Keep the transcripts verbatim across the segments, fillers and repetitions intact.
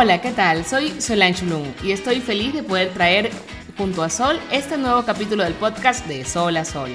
Hola, ¿qué tal? Soy Solange Bloom y estoy feliz de poder traer junto a Sol este nuevo capítulo del podcast de Sol a Sol.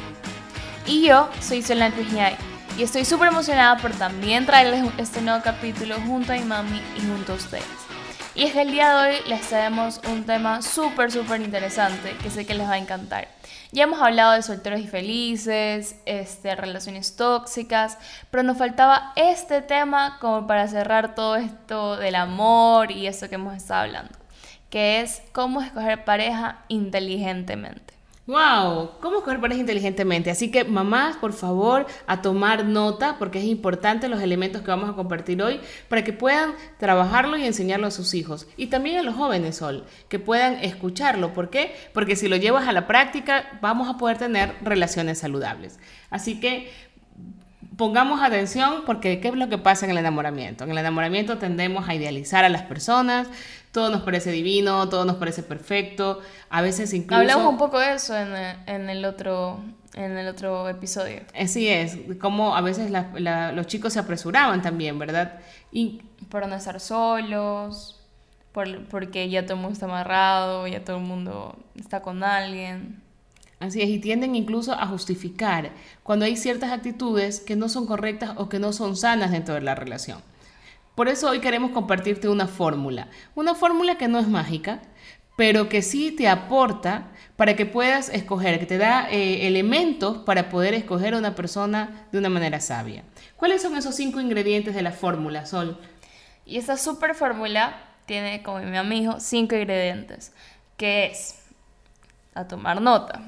Y yo soy Solange Vigiay y estoy súper emocionada por también traerles este nuevo capítulo junto a mi mami y junto a ustedes. Y es que el día de hoy les traemos un tema súper, súper interesante que sé que les va a encantar. Ya hemos hablado de solteros y felices, este, relaciones tóxicas, pero nos faltaba este tema como para cerrar todo esto del amor y eso que hemos estado hablando, que es cómo escoger pareja inteligentemente. ¡Wow! ¿Cómo escoger pareja inteligentemente? Así que, mamás, por favor, a tomar nota, porque es importante los elementos que vamos a compartir hoy para que puedan trabajarlo y enseñarlo a sus hijos. Y también a los jóvenes, Sol, que puedan escucharlo. ¿Por qué? Porque si lo llevas a la práctica, vamos a poder tener relaciones saludables. Así que pongamos atención, porque ¿qué es lo que pasa en el enamoramiento? En el enamoramiento tendemos a idealizar a las personas, todo nos parece divino, todo nos parece perfecto, a veces incluso... Hablamos un poco de eso en el, en el, otro, en el otro episodio. Así es, como a veces la, la, los chicos se apresuraban también, ¿verdad? Y por no estar solos, por, porque ya todo el mundo está amarrado, ya todo el mundo está con alguien... Así es, y tienden incluso a justificar cuando hay ciertas actitudes que no son correctas o que no son sanas dentro de la relación. Por eso hoy queremos compartirte una fórmula, una fórmula que no es mágica, pero que sí te aporta para que puedas escoger, que te da eh, elementos para poder escoger a una persona de una manera sabia. ¿Cuáles son esos cinco ingredientes de la fórmula, Sol? Y esta super fórmula tiene, como mi amigo, cinco ingredientes, que es... a tomar nota.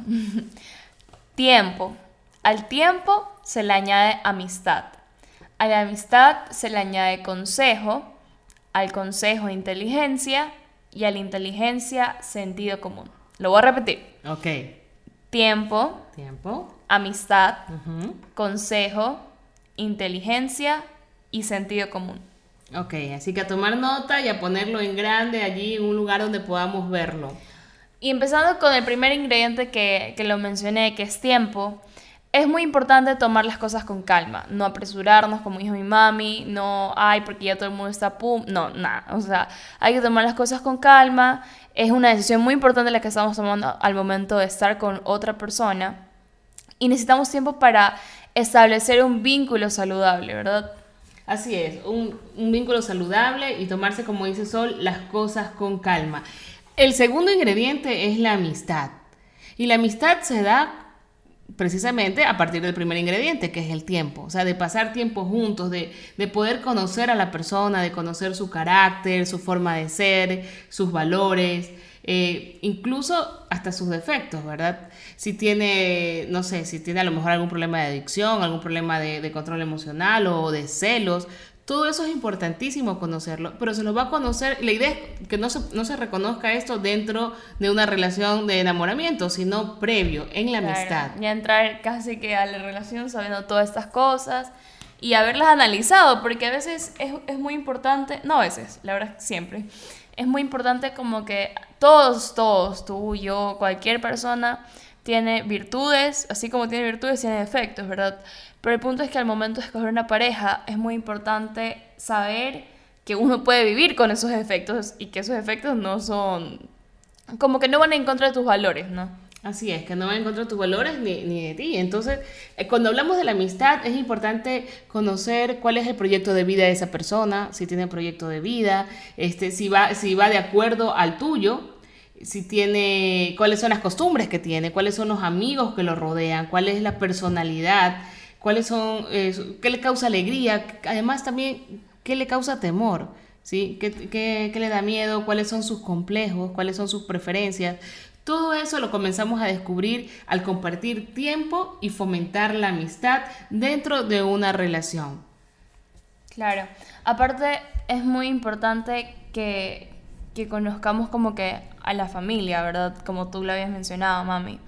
Tiempo. Al tiempo se le añade amistad. A la amistad se le añade consejo. Al consejo inteligencia. Y a la inteligencia sentido común. Lo voy a repetir. Ok. Tiempo. Tiempo. Amistad. Uh-huh. Consejo. Inteligencia y sentido común. Ok, así que a tomar nota y a ponerlo en grande allí en un lugar donde podamos verlo. Y empezando con el primer ingrediente que, que lo mencioné, que es tiempo, es muy importante tomar las cosas con calma, no apresurarnos, como dijo mi mami, no, ay, porque ya todo el mundo está pum, no, nada, o sea, hay que tomar las cosas con calma, es una decisión muy importante la que estamos tomando al momento de estar con otra persona y necesitamos tiempo para establecer un vínculo saludable, ¿verdad? Así es, un, un vínculo saludable y tomarse, como dice Sol, las cosas con calma. El segundo ingrediente es la amistad. Y la amistad se da precisamente a partir del primer ingrediente, que es el tiempo. O sea, de pasar tiempo juntos, de, de poder conocer a la persona, de conocer su carácter, su forma de ser, sus valores, eh, incluso hasta sus defectos, ¿verdad? Si tiene, no sé, si tiene a lo mejor algún problema de adicción, algún problema de, de control emocional o de celos. Todo eso es importantísimo conocerlo, pero se lo va a conocer, la idea es que no se, no se reconozca esto dentro de una relación de enamoramiento, sino previo, en la claro, amistad. Ya entrar casi que a la relación sabiendo todas estas cosas y haberlas analizado, porque a veces es, es muy importante, no a veces, la verdad siempre, es muy importante como que todos, todos, tú, yo, cualquier persona tiene virtudes, así como tiene virtudes, tiene defectos, ¿verdad? Pero el punto es que al momento de escoger una pareja es muy importante saber que uno puede vivir con esos defectos y que esos defectos no son... como que no van en contra de tus valores, ¿no? Así es, que no van en contra de tus valores ni, ni de ti. Entonces, eh, cuando hablamos de la amistad es importante conocer cuál es el proyecto de vida de esa persona, si tiene proyecto de vida, este, si va, si va de acuerdo al tuyo, si tiene, cuáles son las costumbres que tiene, cuáles son los amigos que lo rodean, cuál es la personalidad, cuáles son, eh, qué le causa alegría, además también qué le causa temor, ¿sí? ¿Qué, qué, qué le da miedo? ¿Cuáles son sus complejos? ¿Cuáles son sus preferencias? Todo eso lo comenzamos a descubrir al compartir tiempo y fomentar la amistad dentro de una relación. Claro, aparte es muy importante que, que conozcamos como que a la familia, ¿verdad? Como tú lo habías mencionado, mami.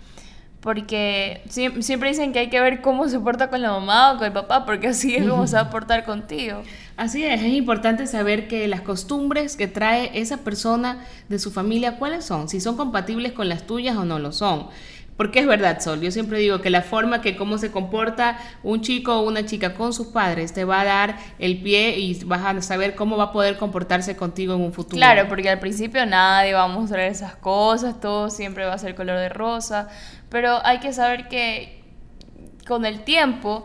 Porque siempre dicen que hay que ver cómo se porta con la mamá o con el papá, porque así es como se va a portar contigo. Así es, es importante saber que las costumbres que trae esa persona de su familia, ¿cuáles son? Si son compatibles con las tuyas o no lo son. Porque es verdad, Sol, yo siempre digo que la forma que cómo se comporta un chico o una chica con sus padres te va a dar el pie y vas a saber cómo va a poder comportarse contigo en un futuro. Claro, porque al principio nadie va a mostrar esas cosas, todo siempre va a ser color de rosa, pero hay que saber que con el tiempo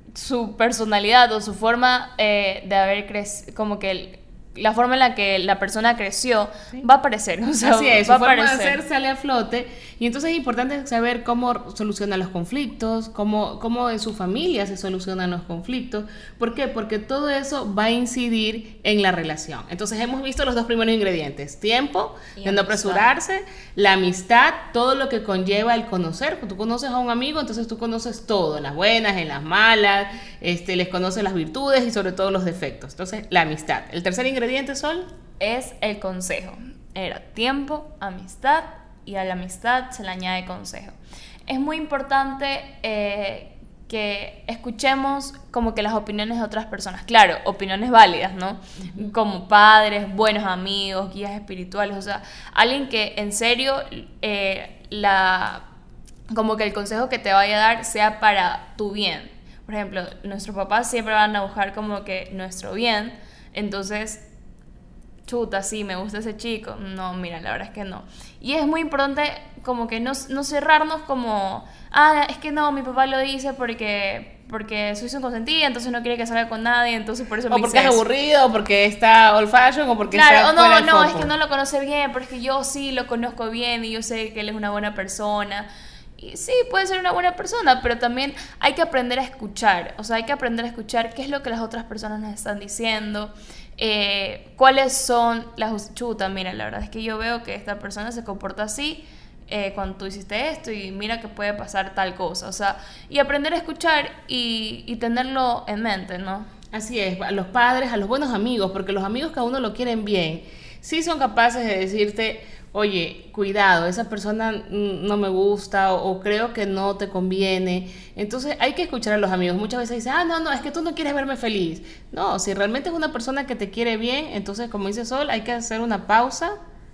su personalidad o su forma eh, de haber crecido, como que el, la forma en la que la persona creció, sí, va a aparecer. O sea, así es, va su a forma de aparecer. hacer sale a flote y entonces es importante saber cómo soluciona los conflictos, cómo, cómo en su familia se solucionan los conflictos. ¿Por qué? Porque todo eso va a incidir en la relación. Entonces hemos visto los dos primeros ingredientes: tiempo, y de no apresurarse, la amistad, todo lo que conlleva el conocer. Tú conoces a un amigo, entonces tú conoces todo, en las buenas, en las malas, este, les conoces las virtudes y sobre todo los defectos. Entonces, la amistad. El tercer ingrediente, Sol, es el consejo. Era tiempo, amistad, y a la amistad se le añade consejo. Es muy importante eh, que escuchemos como que las opiniones de otras personas. Claro, opiniones válidas, ¿no? Uh-huh. Como padres, buenos amigos, guías espirituales, o sea, alguien que en serio eh, la, como que el consejo que te vaya a dar sea para tu bien. Por ejemplo, nuestros papás siempre van a buscar como que nuestro bien, entonces chuta, sí, me gusta ese chico. No, mira, la verdad es que no. Y es muy importante como que no, no cerrarnos como, ah, es que no, mi papá lo dice porque, porque soy su consentida, entonces no quiere que salga con nadie, entonces por eso o me porque dice es eso. aburrido, o porque está old fashion, o porque claro, está o no, fuera del no, foco. es que no lo conoce bien, pero es que yo sí lo conozco bien y yo sé que él es una buena persona. Y sí, puede ser una buena persona, pero también hay que aprender a escuchar. O sea, hay que aprender a escuchar qué es lo que las otras personas nos están diciendo. Eh, cuáles son las chutas. Mira, la verdad es que yo veo que esta persona se comporta así eh, cuando tú hiciste esto y mira que puede pasar tal cosa, o sea, y aprender a escuchar y, y tenerlo en mente, ¿no? Así es, a los padres, a los buenos amigos, porque los amigos que a uno lo quieren bien, sí son capaces de decirte, oye, cuidado, esa persona no me gusta o, o creo que no te conviene. Entonces hay que escuchar a los amigos. Muchas veces dicen, ah, no, no, es que tú no quieres verme feliz. No, si realmente es una persona que te quiere bien, entonces, como dice Sol, hay que hacer una pausa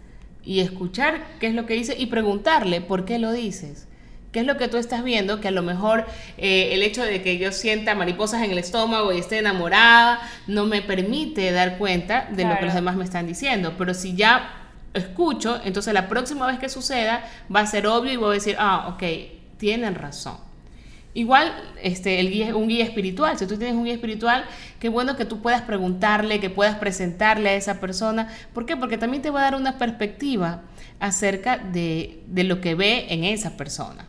y escuchar qué es lo que dice y preguntarle por qué lo dices. ¿Qué es lo que tú estás viendo? Que a lo mejor eh, el hecho de que yo sienta mariposas en el estómago y esté enamorada no me permite dar cuenta de claro. lo que los demás me están diciendo. Pero si ya escucho, entonces la próxima vez que suceda va a ser obvio y voy a decir, ah, ok, tienen razón. Igual este, el guía, un guía espiritual, si tú tienes un guía espiritual, qué bueno que tú puedas preguntarle, que puedas presentarle a esa persona. ¿Por qué? Porque también te va a dar una perspectiva acerca de, de lo que ve en esa persona.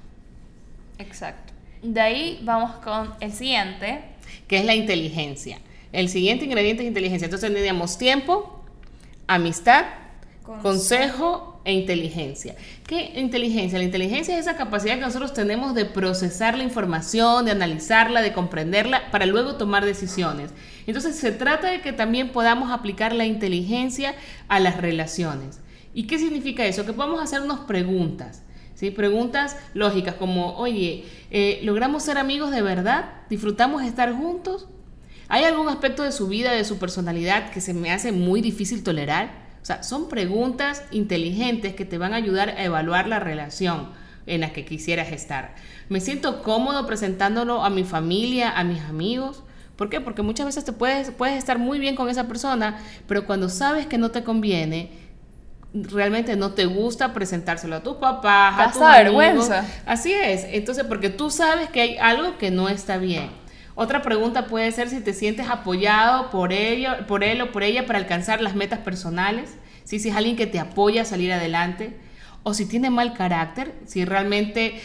Exacto. De ahí vamos con el siguiente, que es la inteligencia. El siguiente ingrediente es inteligencia. Entonces tendríamos tiempo, amistad, consejo, consejo e inteligencia. ¿Qué inteligencia? La inteligencia es esa capacidad que nosotros tenemos de procesar la información, de analizarla, de comprenderla, para luego tomar decisiones. Entonces se trata de que también podamos aplicar la inteligencia a las relaciones. ¿Y qué significa eso? Que podamos hacernos preguntas. ¿Sí? Preguntas lógicas como, oye, eh, ¿logramos ser amigos de verdad? ¿Disfrutamos estar juntos? ¿Hay algún aspecto de su vida, de su personalidad que se me hace muy difícil tolerar? O sea, son preguntas inteligentes que te van a ayudar a evaluar la relación en la que quisieras estar. ¿Me siento cómodo presentándolo a mi familia, a mis amigos? ¿Por qué? Porque muchas veces te puedes, puedes estar muy bien con esa persona, pero cuando sabes que no te conviene, realmente no te gusta presentárselo a tus papás, a tus amigos. Vergüenza. Así es. Entonces, porque tú sabes que hay algo que no está bien. Otra pregunta puede ser si te sientes apoyado por ello, por él o por ella para alcanzar las metas personales. ¿Sí? Si es alguien que te apoya a salir adelante. O si tiene mal carácter, si realmente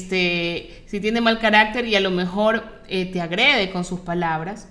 este, si tiene mal carácter y a lo mejor eh, te agrede con sus palabras.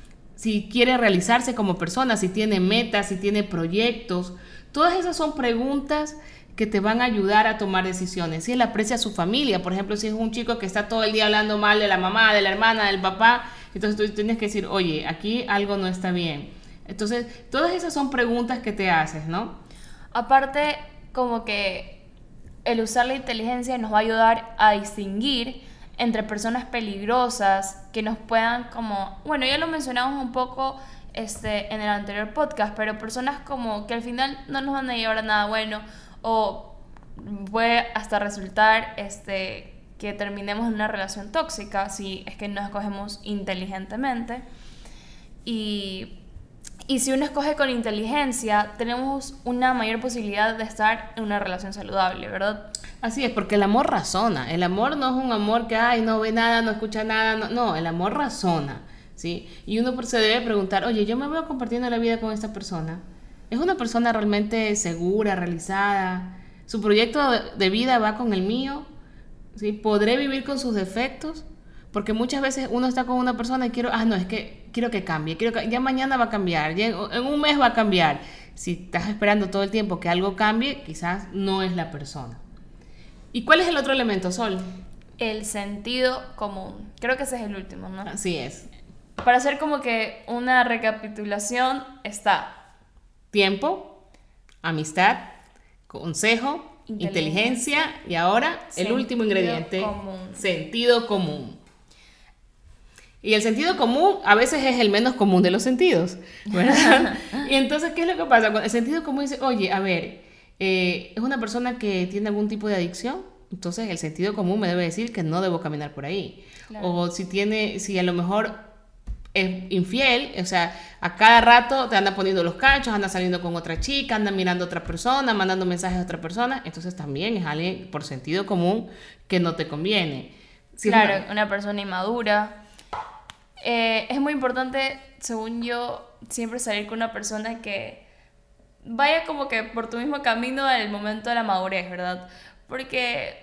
Si quiere realizarse como persona, si tiene metas, si tiene proyectos. Todas esas son preguntas que te van a ayudar a tomar decisiones. Si él aprecia a su familia, por ejemplo, si es un chico que está todo el día hablando mal de la mamá, de la hermana, del papá, entonces tú tienes que decir, oye, aquí algo no está bien. Entonces, todas esas son preguntas que te haces, ¿no? Aparte, como que el usar la inteligencia nos va a ayudar a distinguir entre personas peligrosas que nos puedan como, bueno, ya lo mencionamos un poco Este, en el anterior podcast, pero personas como que al final no nos van a llevar a nada bueno o puede hasta resultar este, que terminemos en una relación tóxica si es que no escogemos inteligentemente. Y, y si uno escoge con inteligencia, tenemos una mayor posibilidad de estar en una relación saludable, ¿verdad? Así es, porque el amor razona. El amor no es un amor que, ay, no ve nada, no escucha nada. No, no, el amor razona, ¿sí? Y uno se debe preguntar, oye, yo me veo compartiendo la vida con esta persona. ¿Es una persona realmente segura, realizada? ¿Su proyecto de vida va con el mío? ¿Sí? ¿Podré vivir con sus defectos? Porque muchas veces uno está con una persona y quiero, ah, no, es que quiero que cambie, quiero que, ya mañana va a cambiar, ya en, en un mes va a cambiar. Si estás esperando todo el tiempo que algo cambie, quizás no es la persona. ¿Y cuál es el otro elemento, Sol? El sentido común. Creo que ese es el último, ¿no? Así es. Para hacer como que una recapitulación está... Tiempo, amistad, consejo, inteligencia, inteligencia y ahora el último ingrediente, común. Sentido común. Y el sentido común a veces es el menos común de los sentidos, ¿verdad? Y entonces, ¿qué es lo que pasa? Cuando el sentido común dice, oye, a ver, eh, es una persona que tiene algún tipo de adicción, entonces el sentido común me debe decir que no debo caminar por ahí. Claro. O si tiene, si a lo mejor es infiel, o sea, a cada rato te anda poniendo los cachos, anda saliendo con otra chica, anda mirando a otra persona, mandando mensajes a otra persona, entonces también es alguien por sentido común que no te conviene. ¿Sí? Claro, una, una persona inmadura. Eh, es muy importante, según yo, siempre salir con una persona que vaya como que por tu mismo camino en el momento de la madurez, ¿verdad? Porque...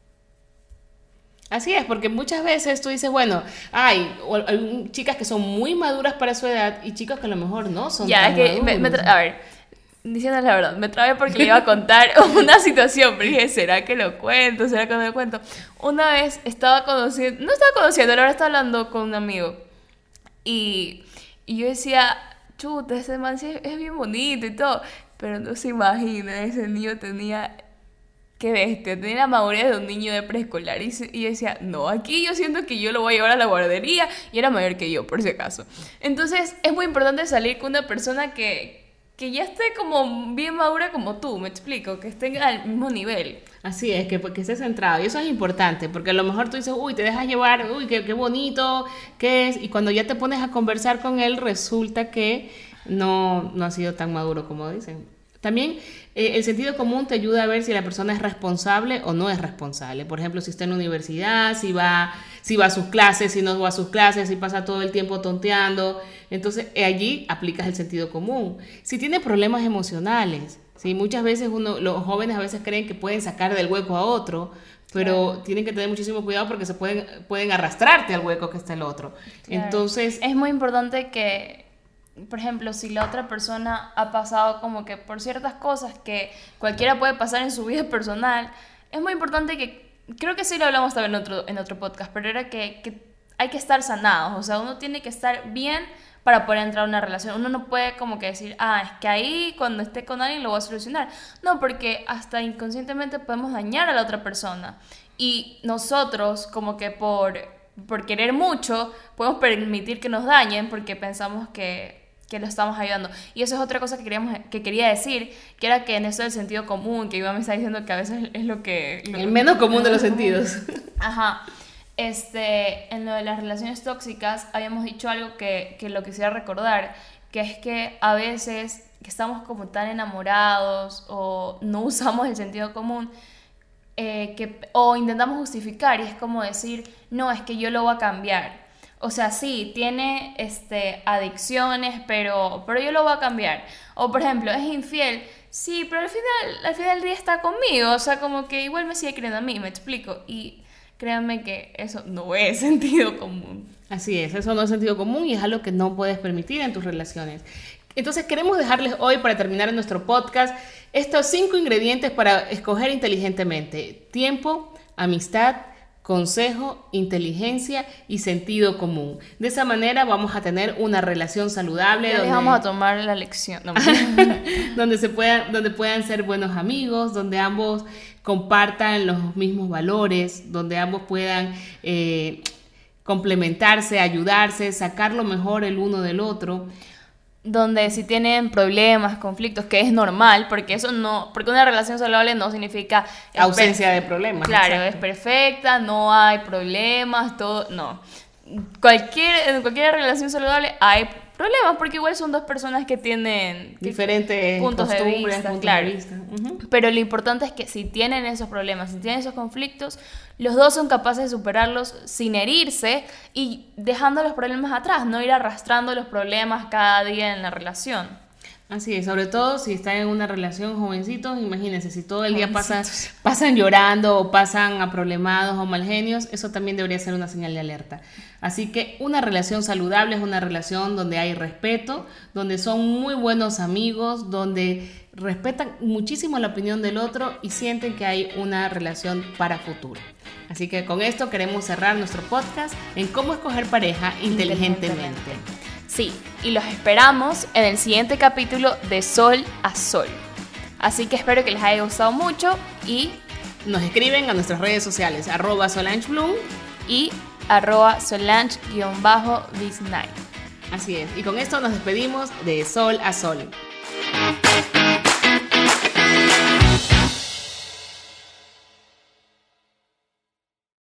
Así es, porque muchas veces tú dices, bueno, hay, hay chicas que son muy maduras para su edad y chicas que a lo mejor no son ya, tan es que maduros. Me, me tra- a ver, diciendo la verdad, me trabé porque le iba a contar una situación, pero dije, ¿será que lo cuento? ¿Será que no lo cuento? Una vez estaba conociendo, no estaba conociendo, ahora estaba hablando con un amigo y, y yo decía, chuta, ese man sí es, es bien bonito y todo, pero no se imagina, ese niño tenía... Qué bestia, tenía la madurez de un niño de preescolar y, se, y decía, no, aquí yo siento que yo lo voy a llevar a la guardería y era mayor que yo, por si acaso. Entonces es muy importante salir con una persona que, que ya esté como bien madura como tú, me explico, que esté al mismo nivel. Así es, que, que esté centrado y eso es importante porque a lo mejor tú dices, uy, te dejas llevar, uy, qué, qué bonito, qué es, y cuando ya te pones a conversar con él resulta que no, no ha sido tan maduro como dicen. También eh, el sentido común te ayuda a ver si la persona es responsable o no es responsable. Por ejemplo, si está en la universidad, si va, si va a sus clases, si no va a sus clases, si pasa todo el tiempo tonteando. Entonces, eh, allí aplicas el sentido común. Si tiene problemas emocionales, ¿sí? Muchas veces uno, los jóvenes a veces creen que pueden sacar del hueco a otro, pero claro, tienen que tener muchísimo cuidado porque se pueden, pueden arrastrarte al hueco que está el otro. Claro. Entonces, es muy importante que... Por ejemplo, si la otra persona ha pasado como que por ciertas cosas que cualquiera puede pasar en su vida personal, es muy importante que, creo que sí lo hablamos también en otro, en otro podcast, pero era que, que hay que estar sanados, o sea, uno tiene que estar bien para poder entrar a una relación. Uno no puede como que decir, ah, es que ahí cuando esté con alguien lo voy a solucionar. No, porque hasta inconscientemente podemos dañar a la otra persona. Y nosotros como que por, por querer mucho podemos permitir que nos dañen porque pensamos que... que lo estamos ayudando. Y eso es otra cosa que, queríamos, que quería decir, que era que en eso del sentido común, que Iván me está diciendo que a veces es lo que... Lo el menos común de los sentidos. Ajá. Este, en lo de las relaciones tóxicas habíamos dicho algo que, que lo quisiera recordar, que es que a veces que estamos como tan enamorados o no usamos el sentido común, eh, que, o intentamos justificar y es como decir, no, es que yo lo voy a cambiar. O sea, sí, tiene este, adicciones, pero, pero yo lo voy a cambiar. O, por ejemplo, es infiel. Sí, pero al final, al final del día está conmigo. O sea, como que igual me sigue creyendo a mí, me explico. Y créanme que eso no es sentido común. Así es, eso no es sentido común y es algo que no puedes permitir en tus relaciones. Entonces, queremos dejarles hoy, para terminar en nuestro podcast, estos cinco ingredientes para escoger inteligentemente. Tiempo, amistad, consejo, inteligencia y sentido común. De esa manera vamos a tener una relación saludable. Ya donde, vamos a tomar la lección. No, donde, se puedan, donde puedan ser buenos amigos, donde ambos compartan los mismos valores, donde ambos puedan eh, complementarse, ayudarse, sacar lo mejor el uno del otro. donde si tienen problemas, conflictos, que es normal, porque eso no, porque una relación saludable no significa ausencia de problemas. Claro, exacto. es perfecta, no hay problemas, todo, no. Cualquier, en cualquier relación saludable hay problemas, porque igual son dos personas que tienen diferentes puntos de costumbres, vista, puntos claro. de vista. Uh-huh. Pero lo importante es que si tienen esos problemas, si tienen esos conflictos, los dos son capaces de superarlos sin herirse y dejando los problemas atrás, no ir arrastrando los problemas cada día en la relación. Así es, sobre todo si están en una relación jovencitos, imagínense, si todo el día pasan, pasan llorando o pasan aproblemados o mal genios, eso también debería ser una señal de alerta. Así que una relación saludable es una relación donde hay respeto, donde son muy buenos amigos, donde respetan muchísimo la opinión del otro y sienten que hay una relación para futuro. Así que con esto queremos cerrar nuestro podcast en cómo escoger pareja inteligentemente. Sí, y los esperamos en el siguiente capítulo de Sol a Sol. Así que espero que les haya gustado mucho y nos escriben a nuestras redes sociales, arroba Solange Bloom y arroba Solange-Biznay. Así es, y con esto nos despedimos de Sol a Sol.